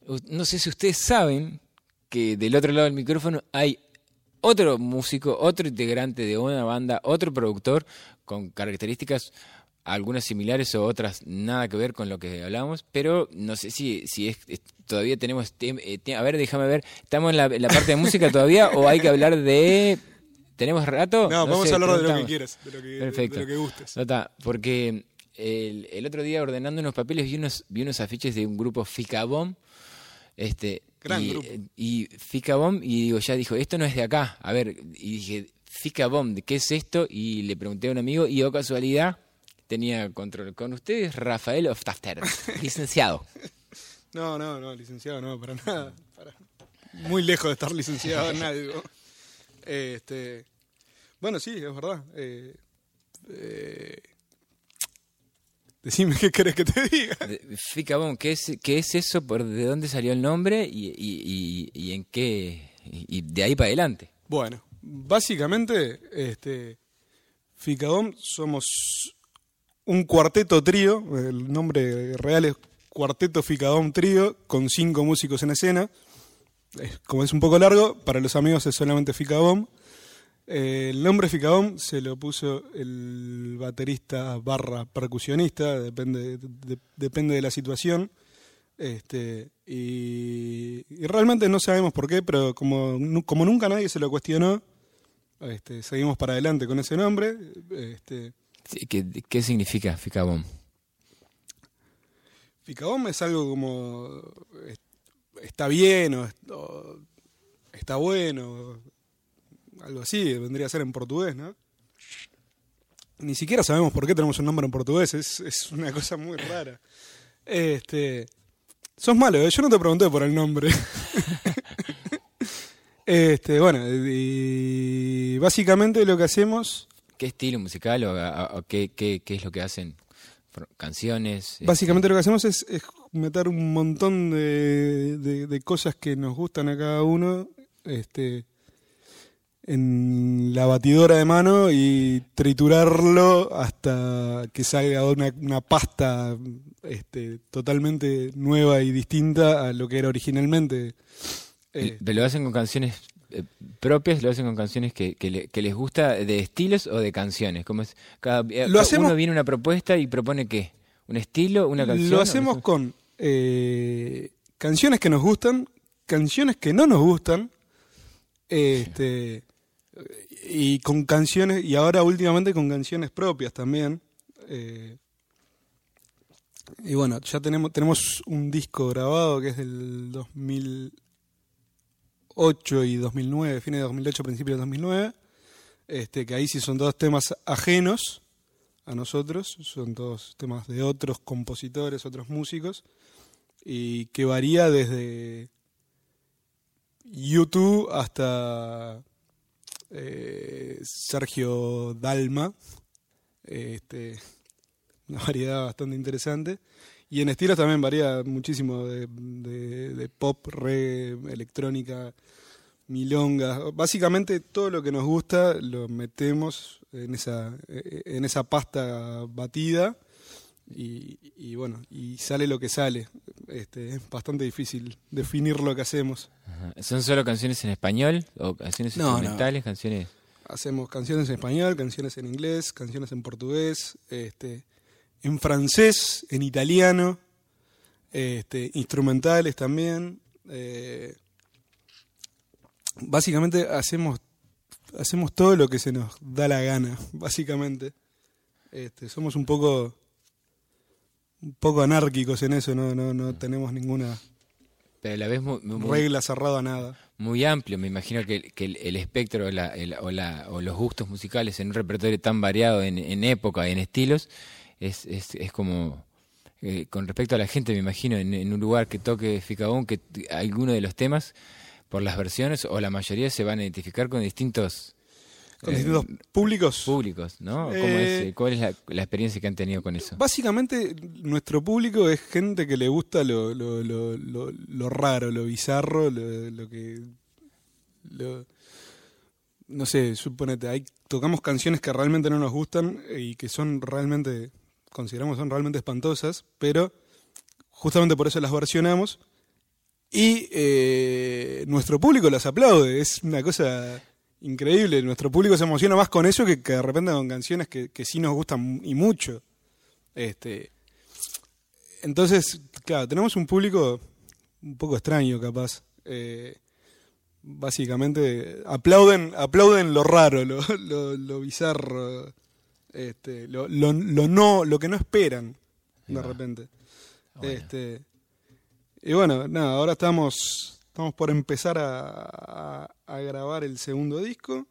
No sé si ustedes saben que del otro lado del micrófono hay otro músico, otro integrante de una banda, otro productor con características algunas similares o otras nada que ver con lo que hablamos, pero no sé si todavía tenemos... a ver, déjame ver, ¿estamos en la parte de música todavía o hay que hablar de... ¿Tenemos rato? No, vamos sé, a hablar de lo preguntamos. que quieras, Perfecto. de lo que gustes. No está, porque el otro día ordenando unos papeles vi unos afiches de un grupo Ficabom, Gran grupo. y Ficabom, y digo, ya dijo, esto no es de acá. A ver, y dije, Ficabom, ¿de qué es esto? Y le pregunté a un amigo, y casualidad, tenía control con ustedes, Rafael Oftafter, licenciado. No, licenciado no, para nada. Muy lejos de estar licenciado en algo. Bueno, sí, es verdad. Decime qué querés que te diga. Ficabom, ¿qué es eso? ¿De dónde salió el nombre? ¿Y en qué? Y de ahí para adelante. Bueno, básicamente, Ficabom somos un cuarteto trío. El nombre real es Cuarteto Ficabom Trío, con 5 músicos en escena. Como es un poco largo, para los amigos es solamente Ficabom. El nombre Ficabom se lo puso el baterista / percusionista, depende de la situación. Y realmente no sabemos por qué, pero como nunca nadie se lo cuestionó, seguimos para adelante con ese nombre. Sí, ¿qué significa Ficabom? Ficabom es algo como está bien o está bueno, algo así, vendría a ser en portugués, ¿no? Ni siquiera sabemos por qué tenemos un nombre en portugués, es una cosa muy rara. Sos malo, yo no te pregunté por el nombre. Bueno, y básicamente lo que hacemos... ¿Qué estilo musical o qué es lo que hacen? ¿Canciones? Básicamente lo que hacemos es meter un montón de cosas que nos gustan a cada uno en la batidora de mano y triturarlo hasta que salga una pasta totalmente nueva y distinta a lo que era originalmente. ¿Lo hacen con canciones propias? ¿Lo hacen con canciones que les gusta de estilos o de canciones? ¿Cómo es? Uno viene una propuesta y propone ¿qué? ¿Un estilo? ¿Una canción? Lo hacemos con canciones que nos gustan, canciones que no nos gustan, y con canciones, y ahora últimamente con canciones propias también. Y bueno, ya tenemos un disco grabado que es del 2008 y 2009, fines de 2008, principios de 2009, que ahí sí son todos temas ajenos a nosotros, son todos temas de otros compositores, otros músicos, y que varía desde YouTube hasta Sergio Dalma, una variedad bastante interesante, y en estilos también varía muchísimo de pop, reggae, electrónica, milonga. Básicamente todo lo que nos gusta lo metemos en esa pasta batida y bueno, y sale lo que sale. Es bastante difícil definir lo que hacemos. Ajá. ¿Son solo canciones en español o canciones instrumentales? No. Canciones... Hacemos canciones en español, canciones en inglés, canciones en portugués, en francés, en italiano, instrumentales también. Básicamente hacemos todo lo que se nos da la gana, básicamente. Somos un poco anárquicos en eso, no tenemos ninguna Pero a la vez regla cerrada a nada. muy amplio. Me imagino que el espectro o los gustos musicales en un repertorio tan variado en época, en estilos, es como... con respecto a la gente, me imagino, en un lugar que toque Ficabom, que alguno de los temas, por las versiones, o la mayoría se van a identificar con distintos... ¿Con distintos públicos? Públicos, ¿no? ¿Cuál es la experiencia que han tenido con eso? Básicamente, nuestro público es gente que le gusta lo raro, lo bizarro, lo que... no sé, suponete, tocamos canciones que realmente no nos gustan y que consideramos son realmente espantosas, pero justamente por eso las versionamos Y nuestro público las aplaude, es una cosa increíble. Nuestro público se emociona más con eso que de repente con canciones que sí nos gustan y mucho. Entonces, claro, tenemos un público un poco extraño, capaz. Básicamente aplauden lo raro, lo bizarro, lo que no esperan de repente. Bueno. Y bueno, nada, ahora estamos por empezar a grabar el segundo disco.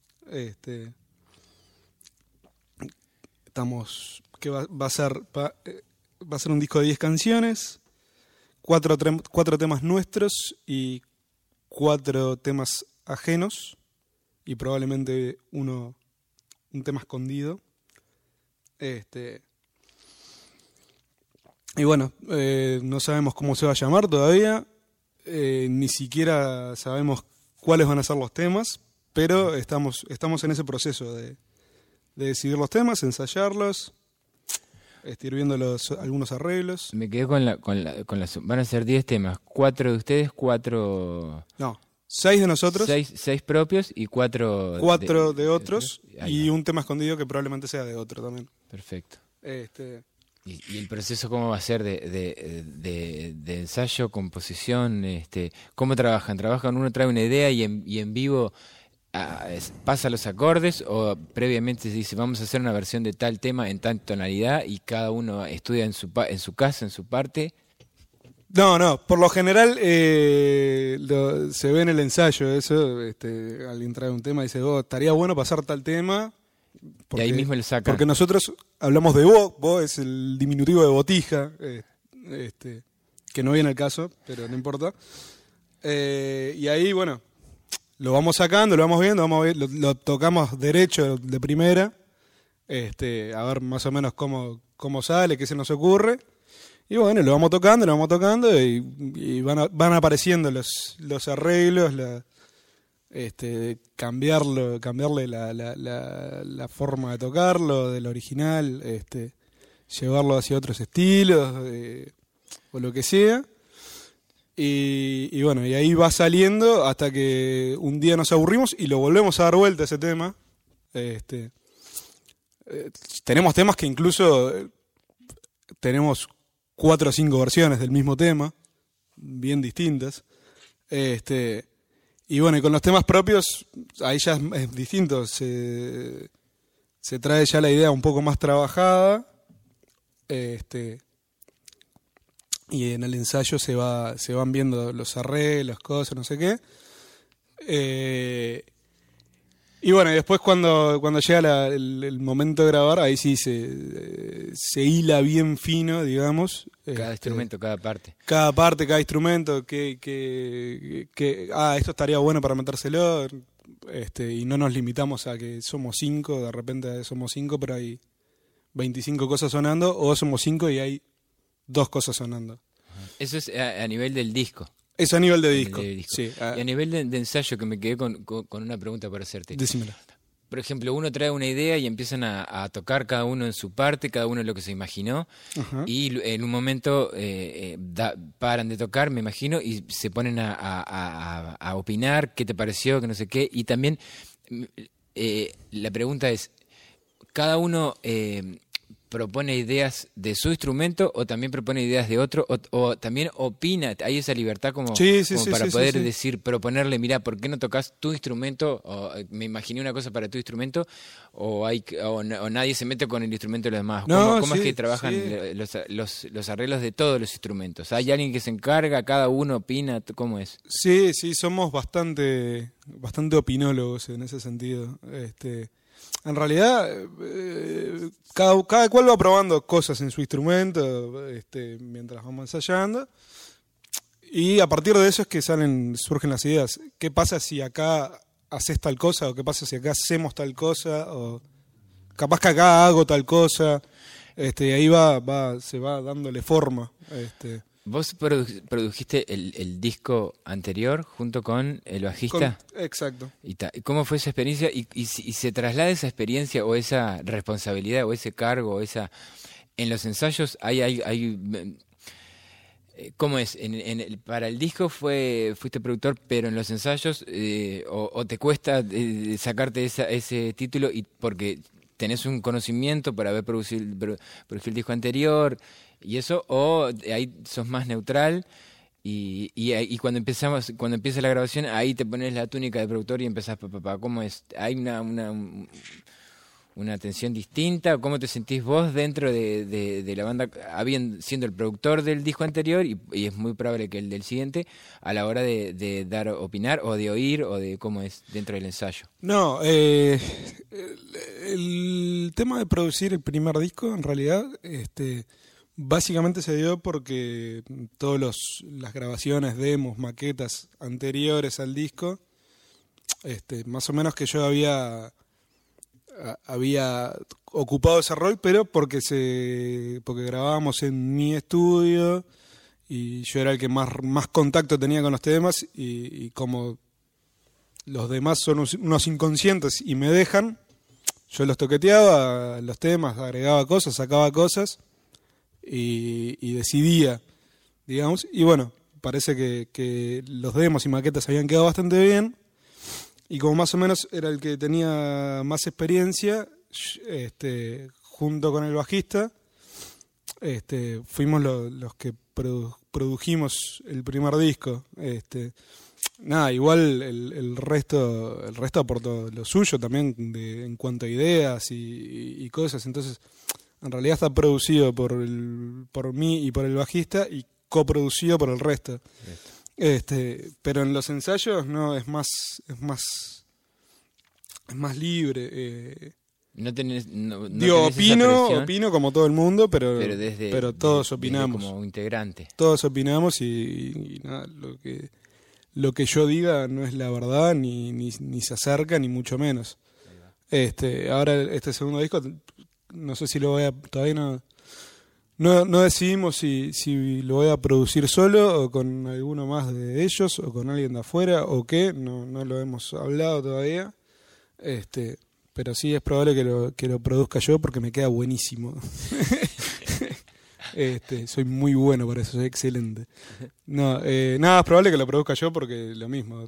Que va a ser un disco de 10 canciones, 4 temas nuestros y 4 temas ajenos, y probablemente un tema escondido. Y bueno, no sabemos cómo se va a llamar todavía, ni siquiera sabemos cuáles van a ser los temas, pero estamos en ese proceso de decidir los temas, ensayarlos, ir viendo algunos arreglos. Me quedé con las... Van a ser 10 temas, 4 de ustedes, 4... No, 6 de nosotros. 6 propios y 4... 4 de otros, y un tema escondido que probablemente sea de otro también. Perfecto. ¿Y el proceso cómo va a ser de ensayo, composición? ¿Cómo trabajan? ¿Trabajan, uno trae una idea y en vivo pasa los acordes, o previamente se dice vamos a hacer una versión de tal tema en tal tonalidad y cada uno estudia en su casa, en su parte? No, por lo general se ve en el ensayo eso. Alguien trae un tema y dice, estaría bueno pasar tal tema. Y ahí mismo lo sacan. Porque nosotros hablamos de bo es el diminutivo de botija, que no viene al caso, pero no importa. Y ahí, bueno, lo vamos sacando, lo vamos viendo, lo tocamos derecho de primera, a ver más o menos cómo sale, qué se nos ocurre. Y bueno, lo vamos tocando y van apareciendo los arreglos, cambiarle la forma de tocarlo del original, llevarlo hacia otros estilos, o lo que sea. Y bueno, y ahí va saliendo hasta que un día nos aburrimos y lo volvemos a dar vuelta a ese tema. Tenemos temas que incluso tenemos 4 o 5 versiones del mismo tema, bien distintas. Y bueno, y con los temas propios, ahí ya es distinto, se trae ya la idea un poco más trabajada, y en el ensayo se van viendo los arreglos, cosas, no sé qué. Y bueno, y después cuando llega el momento de grabar, ahí sí se hila bien fino, digamos. Cada instrumento, cada parte. Cada parte, cada instrumento, esto estaría bueno para metérselo, y no nos limitamos a que somos 5, de repente somos 5, pero hay 25 cosas sonando, o somos 5 y hay 2 cosas sonando. Eso es a nivel del disco. Eso a nivel de disco. Sí. Y a nivel de ensayo, que me quedé con una pregunta para hacerte. Decímela. Por ejemplo, uno trae una idea y empiezan a tocar cada uno en su parte, cada uno lo que se imaginó, uh-huh. Y en un momento paran de tocar, me imagino, y se ponen a opinar qué te pareció, que no sé qué. Y también la pregunta es, ¿cada uno propone ideas de su instrumento o también propone ideas de otro, o también opina? ¿Hay esa libertad como para poder decir, proponerle, mira, ¿por qué no tocas tu instrumento? O me imaginé una cosa para tu instrumento, o nadie se mete con el instrumento de los demás. ¿Cómo es que trabajan los arreglos de todos los instrumentos? ¿Hay alguien que se encarga, cada uno opina? ¿Cómo es? Sí, somos bastante opinólogos en ese sentido. En realidad, cada cual va probando cosas en su instrumento, mientras vamos ensayando, y a partir de eso es que surgen las ideas. ¿Qué pasa si acá haces tal cosa? ¿O qué pasa si acá hacemos tal cosa? ¿O capaz que acá hago tal cosa? Y ahí se va dándole forma. ¿Vos produjiste el disco anterior junto con el bajista? Exacto. ¿Y cómo fue esa experiencia? ¿Y se traslada esa experiencia o esa responsabilidad o ese cargo en los ensayos? ¿Cómo es? Para el disco fuiste productor, pero en los ensayos, o te cuesta sacarte ese título y porque tenés un conocimiento para haber producido el disco anterior y eso, o ahí sos más neutral y cuando empieza la grabación, ahí te pones la túnica de productor y empezás, ¿cómo es? ¿Hay una tensión distinta? ¿Cómo te sentís vos dentro de la banda, siendo el productor del disco anterior y es muy probable que el del siguiente, a la hora de dar, opinar o de oír o de cómo es dentro del ensayo? No, el tema de producir el primer disco, en realidad, básicamente se dio porque todas las grabaciones, demos, maquetas anteriores al disco, más o menos que yo había ocupado ese rol, pero porque grabábamos en mi estudio y yo era el que más contacto tenía con los temas y como los demás son unos inconscientes y me dejan, yo los toqueteaba, los temas, agregaba cosas, sacaba cosas y decidía, digamos, y bueno, parece que los demos y maquetas habían quedado bastante bien. Y como más o menos era el que tenía más experiencia, junto con el bajista, fuimos los que produjimos el primer disco. Nada, igual el resto aportó lo suyo también en cuanto a ideas y cosas. Entonces, en realidad está producido por mí y por el bajista y coproducido por el resto. Pero en los ensayos no es más libre. No tenés, digo, opino como todo el mundo, pero todos opinamos. Como integrante. Todos opinamos y nada, lo que yo diga no es la verdad ni se acerca ni mucho menos. Ahora este segundo disco no sé si lo voy a, todavía no decidimos si lo voy a producir solo o con alguno más de ellos o con alguien de afuera o qué, no lo hemos hablado todavía. Pero sí es probable que lo produzca yo porque me queda buenísimo. Soy muy bueno para eso, soy excelente. No, nada, es probable que lo produzca yo porque lo mismo.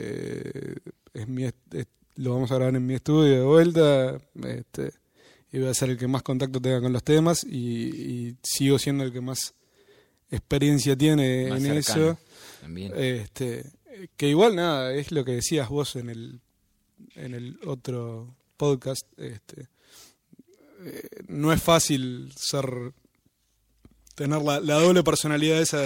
Lo vamos a grabar en mi estudio de vuelta. Y voy a ser el que más contacto tenga con los temas y sigo siendo el que más experiencia tiene más en cercano, eso. También. Que igual nada, es lo que decías vos en el otro podcast. No es fácil tener la doble personalidad esa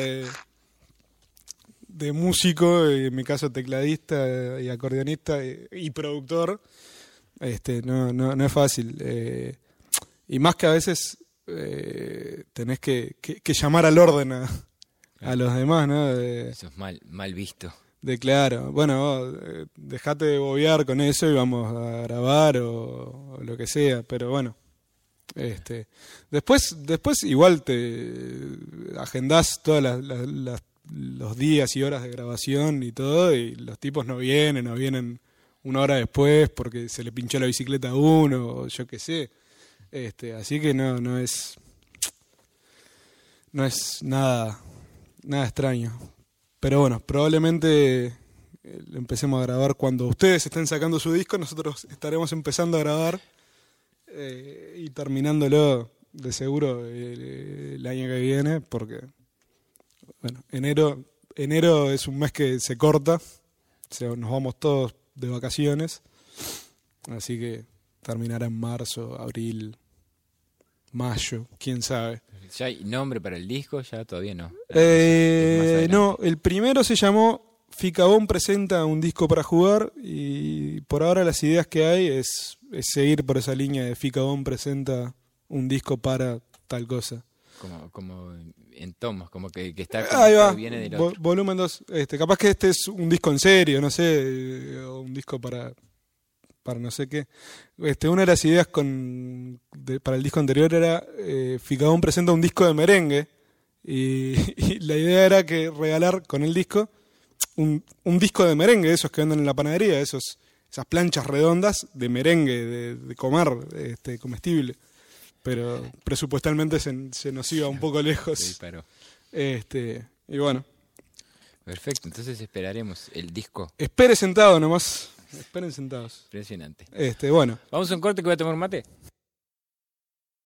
de músico, en mi caso tecladista y acordeonista y productor. No es fácil. Y más que a veces tenés que llamar al orden a los demás, ¿no? Eso es mal visto. Claro, bueno, dejate de bobear con eso y vamos a grabar o lo que sea, pero bueno. Después igual te agendás todos los días y horas de grabación y todo, y los tipos no vienen una hora después porque se le pinchó la bicicleta a uno o yo qué sé. Así que no es nada extraño. Pero bueno, probablemente empecemos a grabar cuando ustedes estén sacando su disco, nosotros estaremos empezando a grabar y terminándolo de seguro el año que viene, porque bueno, enero es un mes que se corta, o sea, nos vamos todos de vacaciones, así que terminará en marzo, abril, mayo, quién sabe. ¿Ya hay nombre para el disco? Ya todavía no. No, el primero se llamó Ficabón presenta un disco para jugar y por ahora las ideas que hay es seguir por esa línea de Ficabón presenta un disco para tal cosa. Como en tomos, como que está ahí va, que viene del otro. Volumen 2. Capaz que este es un disco en serio, no sé, o un disco para no sé qué. Una de las ideas para el disco anterior era Ficabón presenta un disco de merengue y la idea era que regalar con el disco un disco de merengue, esos que venden en la panadería, esas planchas redondas de merengue, de comer, comestible. Pero presupuestalmente se nos iba un poco lejos. Sí, pero Y bueno, Perfecto, entonces esperaremos el disco. espere sentado nomás. Esperen sentados. Impresionante. Bueno. ¿Vamos a un corte que voy a tomar mate?